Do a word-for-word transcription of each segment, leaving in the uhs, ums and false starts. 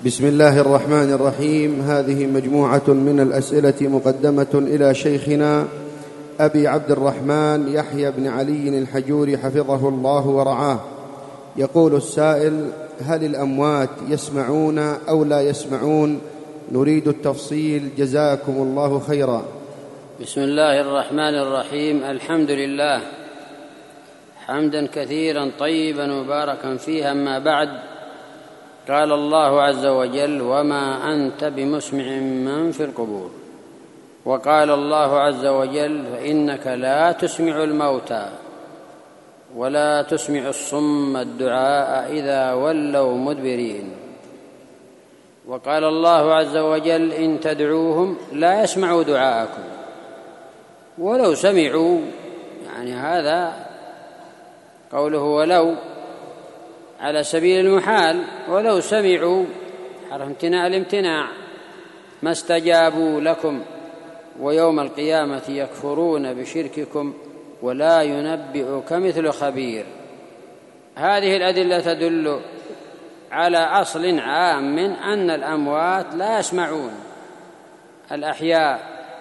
بسم الله الرحمن الرحيم. هذه مجموعة من الأسئلة مقدمة إلى شيخنا أبي عبد الرحمن يحيى بن علي الحجوري حفظه الله ورعاه. يقول السائل: هل الأموات يسمعون أو لا يسمعون؟ نريد التفصيل جزاكم الله خيرا. بسم الله الرحمن الرحيم. الحمد لله حمدا كثيرا طيبا مباركا فيه. أما بعد، قال الله عز وجل: وما أنت بمسمع من في القبور. وقال الله عز وجل: فإنك لا تسمع الموتى ولا تسمع الصم الدعاء إذا ولوا مدبرين. وقال الله عز وجل: إن تدعوهم لا يسمعوا دعاءكم ولو سمعوا. يعني هذا قوله ولو على سبيل المحال، ولو سمعوا حرف امتناع الامتناع ما استجابوا لكم ويوم القيامة يكفرون بشرككم ولا ينبئك مثل خبير. هذه الأدلة تدل على أصل عام من أن الأموات لا يسمعون الأحياء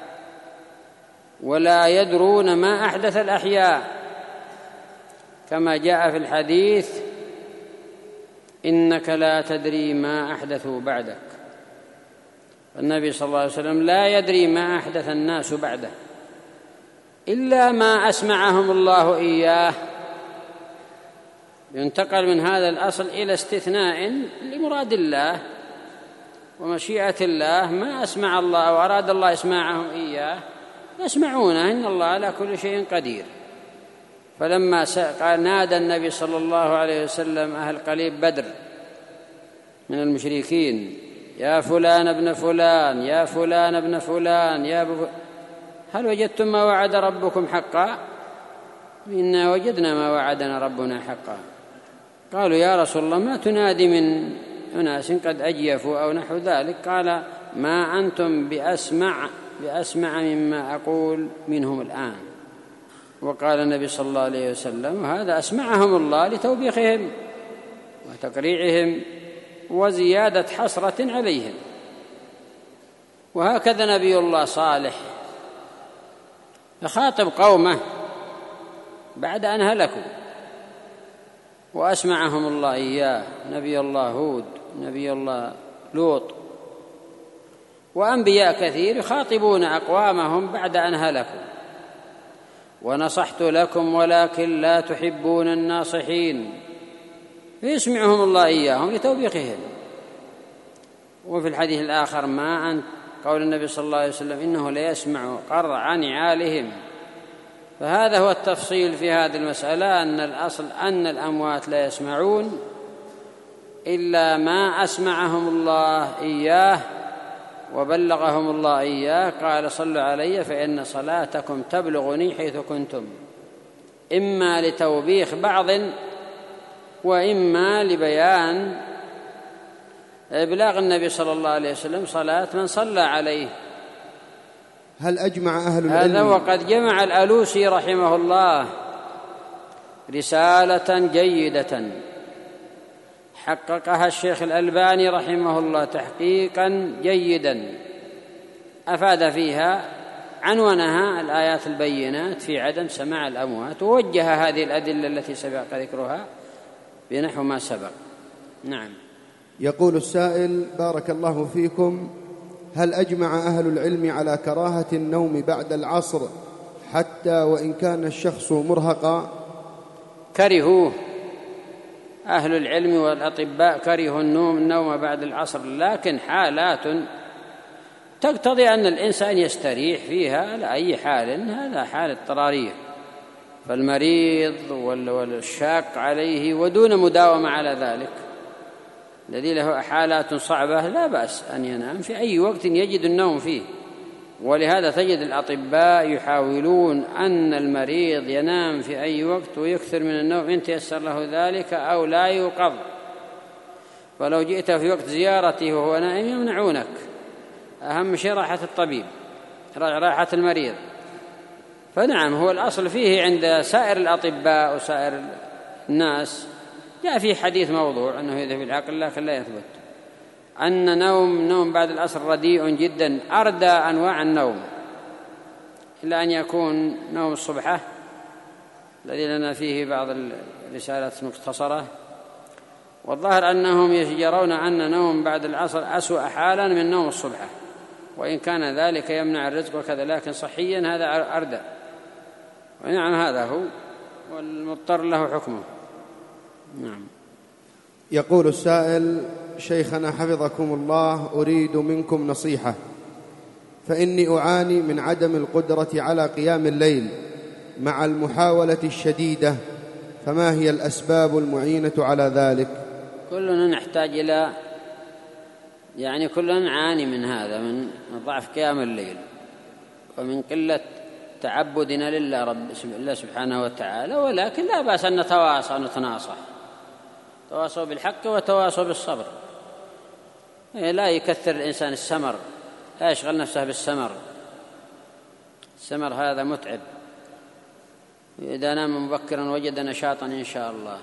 ولا يدرون ما أحدث الأحياء، كما جاء في الحديث: إنك لا تدري ما أحدثوا بعدك. النبي صلى الله عليه وسلم لا يدري ما أحدث الناس بعده إلا ما أسمعهم الله إياه. ينتقل من هذا الأصل إلى استثناء لمراد الله ومشيئة الله. ما أسمع الله أو أراد الله إسماعهم إياه يسمعونه، إن الله على كل شيء قدير. فلما قال نادى النبي صلى الله عليه وسلم أهل قليب بدر من المشركين: يا فلان ابن فلان، يا فلان ابن فلان، يا ب... هل وجدتم ما وعد ربكم حقا؟ إنا وجدنا ما وعدنا ربنا حقا. قالوا: يا رسول الله، ما تنادي من أناس قد أجيفوا أو نحو ذلك؟ قال: ما أنتم بأسمع بأسمع مما أقول منهم الآن. وقال النبي صلى الله عليه وسلم: هذا أسمعهم الله لتوبيخهم وتقريعهم وزيادة حسرة عليهم. وهكذا نبي الله صالح يخاطب قومه بعد أن هلكوا وأسمعهم الله إياه، نبي الله هود، نبي الله لوط، وأنبياء كثير يخاطبون أقوامهم بعد أن هلكوا: ونصحت لكم ولكن لا تحبون الناصحين. فيسمعهم الله إياهم لتوبيخهم. وفي الحديث الآخر: ما أنت قول النبي صلى الله عليه وسلم: إنه ليسمع قرع نعالهم. فهذا هو التفصيل في هذه المسألة، أن الأصل أن الأموات لا يسمعون إلا ما أسمعهم الله إياه وبلغهم الله إياه. قال: صلوا علي فإن صلاتكم تبلغني حيث كنتم، إما لتوبيخ بعض وإما لبيان إبلاغ النبي صلى الله عليه وسلم صلاة من صلى عليه. هل أجمع أهل العلم؟ هذا وقد جمع الألوسي رحمه الله رسالة جيدة حققها الشيخ الألباني رحمه الله تحقيقا جيدا، أفاد فيها عنونها الآيات البينات في عدم سماع الأموات، ووجه هذه الأدلة التي سبق ذكرها بنحو ما سبق. نعم. يقول السائل: بارك الله فيكم، هل أجمع أهل العلم على كراهة النوم بعد العصر حتى وإن كان الشخص مرهقا؟ كرهوه أهل العلم والأطباء، كرهوا النوم النوم بعد العصر، لكن حالات تقتضي أن الإنسان يستريح فيها على أي حال، هذا حال اضطرارية. فالمريض والشاق عليه ودون مداومة على ذلك، الذي له حالات صعبة لا بأس أن ينام في أي وقت يجد النوم فيه. ولهذا تجد الأطباء يحاولون أن المريض ينام في أي وقت ويكثر من النوم إن تيسر له ذلك أو لا يوقظ. فلو جئت في وقت زيارته وهو نائم يمنعونك. أهم شيء راحة الطبيب، راحة المريض. فنعم، هو الأصل فيه عند سائر الأطباء وسائر الناس. جاء في حديث موضوع أنه يذهب العقل لكن لا يثبت. أن نوم نوم بعد العصر رديء جدا، أردى أنواع النوم، إلا أن يكون نوم الصبحة الذي لنا فيه بعض الرسالات مختصرة. والظاهر أنهم يرون أن نوم بعد العصر أسوأ حالا من نوم الصبحة، وإن كان ذلك يمنع الرزق وكذا، لكن صحيا هذا أردى. ونعم هذا هو، والمضطر له حكمه. نعم. يقول السائل: شيخنا حفظكم الله، أريد منكم نصيحة، فإني أعاني من عدم القدرة على قيام الليل مع المحاولة الشديدة، فما هي الأسباب المعينة على ذلك؟ كلنا نحتاج إلى يعني كلنا نعاني من هذا، من ضعف قيام الليل ومن قلة تعبدنا لله رب الله سبحانه وتعالى، ولكن لا بأس أن نتواصى ونتناصح، تواصوا بالحق وتواصوا بالصبر. لا يكثر الإنسان السمر، لا يشغل نفسه بالسمر، السمر هذا متعب. إذا نام مبكرا وجد نشاطا إن شاء الله.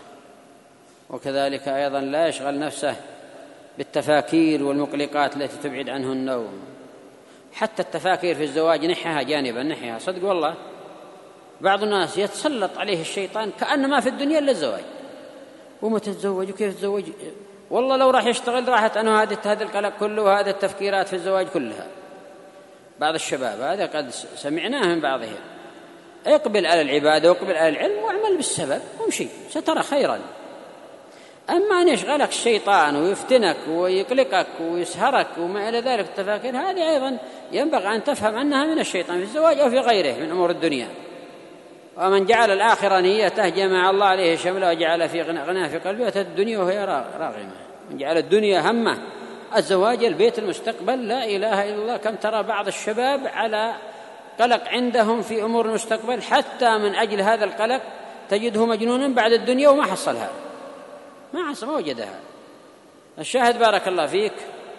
وكذلك أيضا لا يشغل نفسه بالتفاكير والمقلقات التي تبعد عنه النوم. حتى التفاكير في الزواج نحيها جانبا، نحيها صدق والله. بعض الناس يتسلط عليه الشيطان كأن ما في الدنيا إلا الزواج، ومتى تتزوج وكيف تتزوج، والله لو راح يشتغل راحت أنه هذا القلق كله وهذه التفكيرات في الزواج كلها. بعض الشباب هذا قد سمعناه من بعضهم: اقبل على العبادة واقبل على العلم واعمل بالسبب وامشي سترى خيرا. أما أن يشغلك الشيطان ويفتنك ويقلقك ويسهرك وما إلى ذلك التفاكير، هذه أيضا ينبغي أن تفهم أنها من الشيطان في الزواج أو في غيره من أمور الدنيا. ومن جعل الآخرة نيته جمع الله عليه شمله وجعل في غناه في قلبه الدنيا وهي راغمة. من جعل الدنيا همه الزواج البيت المستقبل، لا إله إلا الله. كم ترى بعض الشباب على قلق عندهم في أمور المستقبل، حتى من أجل هذا القلق تجده مجنونا بعد الدنيا وما حصلها، ما حصل ما وجدها. الشاهد بارك الله فيك،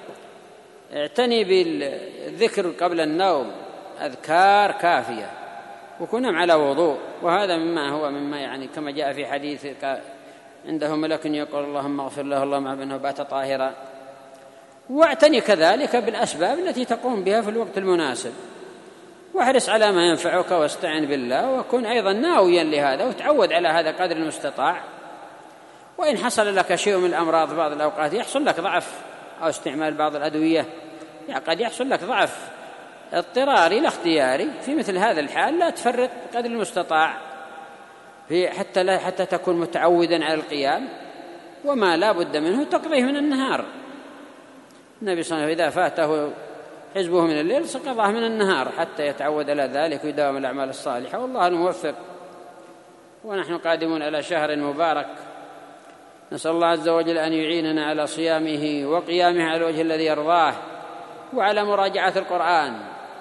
اعتني بالذكر قبل النوم، أذكار كافية، وكن على وضوء. وهذا مما هو مما يعني كما جاء في حديث عنده ملك يقول اللهم اغفر له اللهم ابنه بات طاهرا. واعتني كذلك بالأسباب التي تقوم بها في الوقت المناسب، واحرص على ما ينفعك واستعن بالله، وكن أيضا ناويا لهذا وتعود على هذا قدر المستطاع. وإن حصل لك شيء من الأمراض بعض الأوقات يحصل لك ضعف أو استعمال بعض الأدوية، يعني قد يحصل لك ضعف اضطراري لا اختياري، في مثل هذا الحال لا تفرط قدر المستطاع في حتى لا حتى تكون متعودا على القيام، وما لا بد منه تقضيه من النهار. النبي صلى الله عليه وسلم إذا فاته حزبه من الليل سقطه من النهار حتى يتعود على ذلك ويداوم الأعمال الصالحة. والله الموفق. ونحن قادمون على شهر مبارك، نسأل الله عز وجل أن يعيننا على صيامه وقيامه على الوجه الذي يرضاه، وعلى مراجعة القرآن،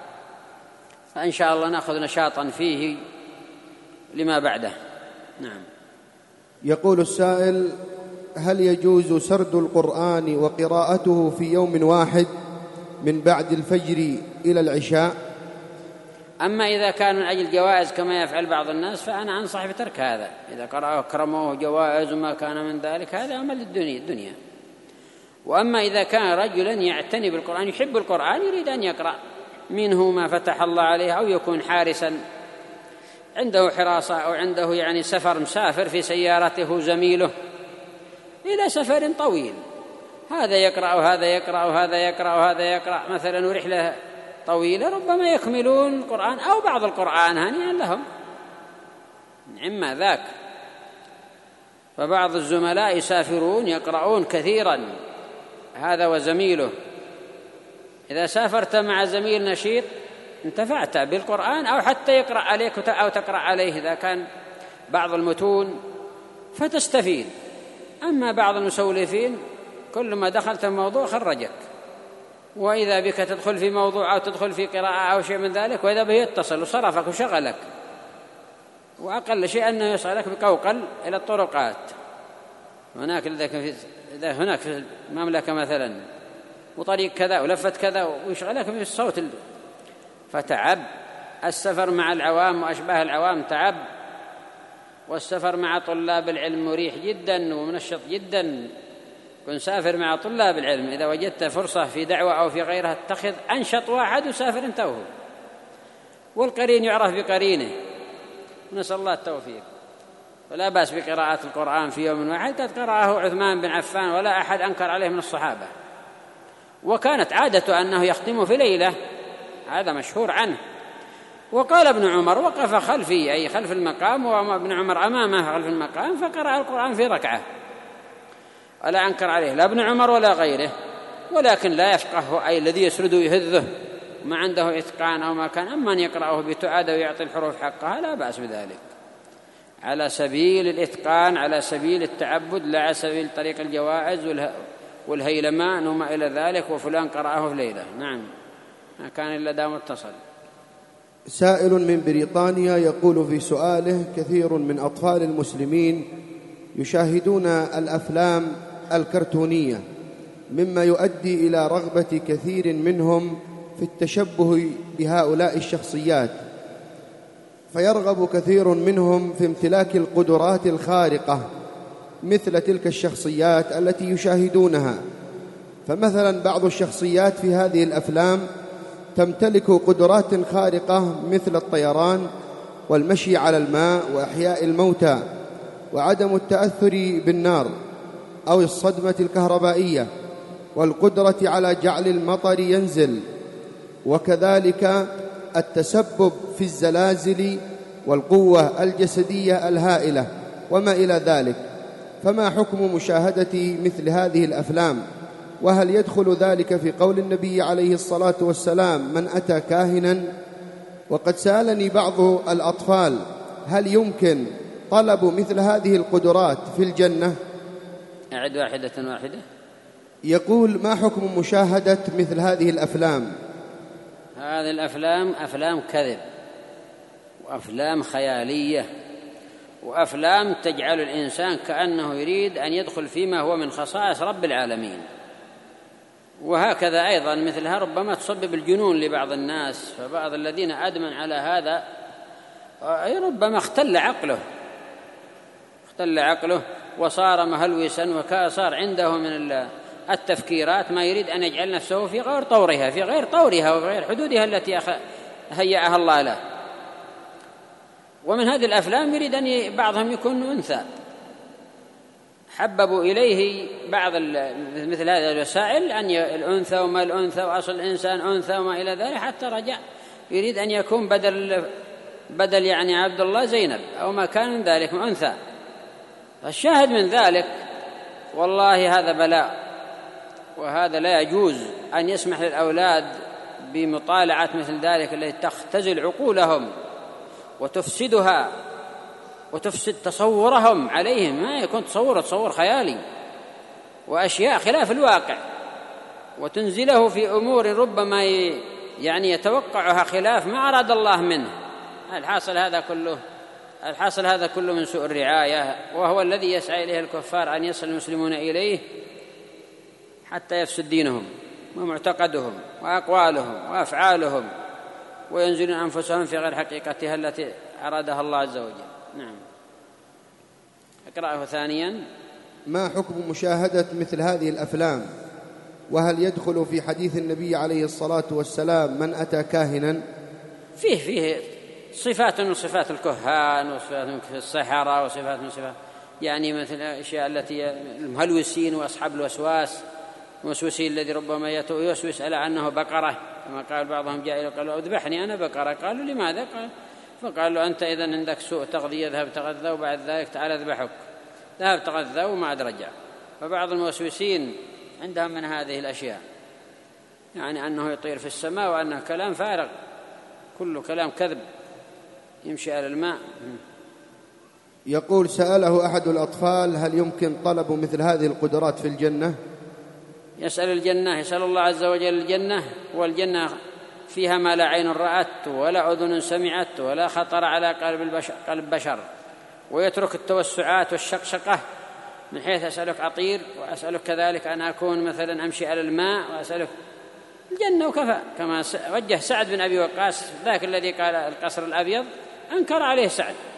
فإن شاء الله نأخذ نشاطا فيه لما بعده. نعم. يقول السائل: هل يجوز سرد القرآن وقراءته في يوم واحد من بعد الفجر إلى العشاء؟ أما إذا كان من أجل جوائز كما يفعل بعض الناس فأنا أنصح بترك هذا. إذا قرأه كرموه جوائز وما كان من ذلك هذا عمل الدنيا الدنيا. وأما إذا كان رجلا يعتني بالقرآن يحب القرآن يريد أن يقرأ منه ما فتح الله عليه، أو يكون حارسا عنده حراسة أو عنده يعني سفر مسافر في سيارته زميله إلى سفر طويل، هذا يقرأ وهذا يقرأ وهذا يقرأ وهذا يقرأ مثلا ورحلة طويلة ربما يكملون القرآن أو بعض القرآن هنيئا لهم. عما ذاك فبعض الزملاء يسافرون يقرؤون كثيرا هذا وزميله. إذا سافرت مع زميل نشيط انتفعت بالقرآن، أو حتى يقرأ عليك أو تقرأ عليه إذا كان بعض المتون فتستفيد. أما بعض المسولفين كل ما دخلت الموضوع خرجك، وإذا بك تدخل في موضوع أو تدخل في قراءة أو شيء من ذلك وإذا به يتصل وصرفك وشغلك، وأقل شيء أنه يسألك بقوقل إلى الطرقات. هناك إذا هناك في المملكة مثلا وطريق كذا ولفت كذا ويشغلك في الصوت، فتعب. السفر مع العوام وأشباه العوام تعب، والسفر مع طلاب العلم مريح جدا ومنشط جدا، كن سافر مع طلاب العلم، إذا وجدت فرصة في دعوة أو في غيرها اتخذ أنشط واحد وسافر انتوه، والقرين يعرف بقرينه. نسأل الله التوفيق. ولا بأس بقراءة القرآن في يوم واحد، قد قرأه عثمان بن عفان ولا أحد أنكر عليه من الصحابة، وكانت عادته أنه يختم في ليلة، هذا مشهور عنه. وقال ابن عمر وقف خلفي أي خلف المقام، وابن عمر أمامه خلف المقام، فقرأ القرآن في ركعة، ولا أنكر عليه لا ابن عمر ولا غيره. ولكن لا يفقه أي الذي يسرد يهذه ما عنده إتقان أو ما كان، أما أن يقرأه بتؤادة ويعطي الحروف حقها لا بأس بذلك، على سبيل الإتقان، على سبيل التعبد، لا على سبيل طريق الجوائز والهيلمان وما إلى ذلك، وفلان قرأه في ليلة. نعم، ما كان إلا دام متصل. سائل من بريطانيا يقول في سؤاله: كثير من أطفال المسلمين يشاهدون الأفلام الكرتونية، مما يؤدي إلى رغبة كثير منهم في التشبه بهؤلاء الشخصيات، فيرغب كثير منهم في امتلاك القدرات الخارقة مثل تلك الشخصيات التي يشاهدونها. فمثلا بعض الشخصيات في هذه الأفلام تمتلك قدرات خارقة مثل الطيران والمشي على الماء وإحياء الموتى وعدم التأثر بالنار أو الصدمة الكهربائية والقدرة على جعل المطر ينزل، وكذلك التسبب في الزلازل والقوة الجسدية الهائلة وما إلى ذلك. فما حكم مشاهدة مثل هذه الأفلام؟ وهل يدخل ذلك في قول النبي عليه الصلاة والسلام: من أتى كاهنا؟ وقد سألني بعض الأطفال: هل يمكن طلب مثل هذه القدرات في الجنة؟ أعد واحدة واحدة. يقول: ما حكم مشاهدة مثل هذه الأفلام؟ هذه الأفلام أفلام كذب، وأفلام خيالية، وأفلام تجعل الإنسان كأنه يريد أن يدخل فيما هو من خصائص رب العالمين. وهكذا أيضا مثلها ربما تسبب الجنون لبعض الناس، فبعض الذين أدمن على هذا ربما اختل عقله اختل عقله وصار مهلوسا، وصار عنده من التفكيرات ما يريد أن يجعل نفسه في غير طورها في غير طورها وغير حدودها التي هيأها الله له. ومن هذه الأفلام يريد أن بعضهم يكون أنثى، حببوا إليه بعض مثل هذه الوسائل أن الأنثى وما الأنثى وأصل الإنسان أنثى وما إلى ذلك، حتى رجع يريد أن يكون بدل بدل يعني عبد الله زينب أو ما كان من ذلك من أنثى. فالشاهد من ذلك والله هذا بلاء، وهذا لا يجوز أن يسمح للأولاد بمطالعة مثل ذلك التي تختزل عقولهم وتفسدها وتفسد تصورهم عليهم، ما يكون تصور تصور خيالي وأشياء خلاف الواقع، وتنزله في أمور ربما يعني يتوقعها خلاف ما أراد الله منه. الحاصل هذا كله الحاصل هذا كله من سوء الرعاية، وهو الذي يسعى إليه الكفار أن يصل المسلمون إليه حتى يفسد دينهم ومعتقدهم وأقوالهم وأفعالهم، وينزلون أنفسهم في غير حقيقتها التي أرادها الله عز وجل. نعم. أقرأه ثانيا. ما حكم مشاهدة مثل هذه الأفلام؟ وهل يدخل في حديث النبي عليه الصلاة والسلام: من أتى كاهنا؟ فيه فيه صفات من صفات الكهان، وصفات من السحرة، وصفات من صفات يعني مثل الأشياء التي المهلوسين وأصحاب الوسواس، الموسوسين الذي ربما يوسوس على أنه بقرة، كما قال بعضهم جاء قالوا: اذبحني أنا بقرة. قالوا: لماذا؟ قال فقال له: أنت إذن عندك سوء تغذية، ذهب تغذى وبعد ذلك تعال اذبحك. ذهب تغذى وما عاد رجع. فبعض الموسوسين عندهم من هذه الأشياء، يعني أنه يطير في السماء، وأنه كلام فارغ، كله كلام كذب يمشي على الماء. يقول: سأله أحد الأطفال: هل يمكن طلب مثل هذه القدرات في الجنة؟ يسأل الجنة، يسأل الله عز وجل الجنة، والجنة فيها ما لا عين رأت ولا أذن سمعت ولا خطر على قلب البشر, قلب بشر ويترك التوسعات والشقشقة، من حيث أسألك أطير، وأسألك كذلك أن أكون مثلا أمشي على الماء، وأسألك الجنة وكفى. كما وجه سعد بن أبي وقاص ذاك الذي قال القصر الأبيض، أنكر عليه سعد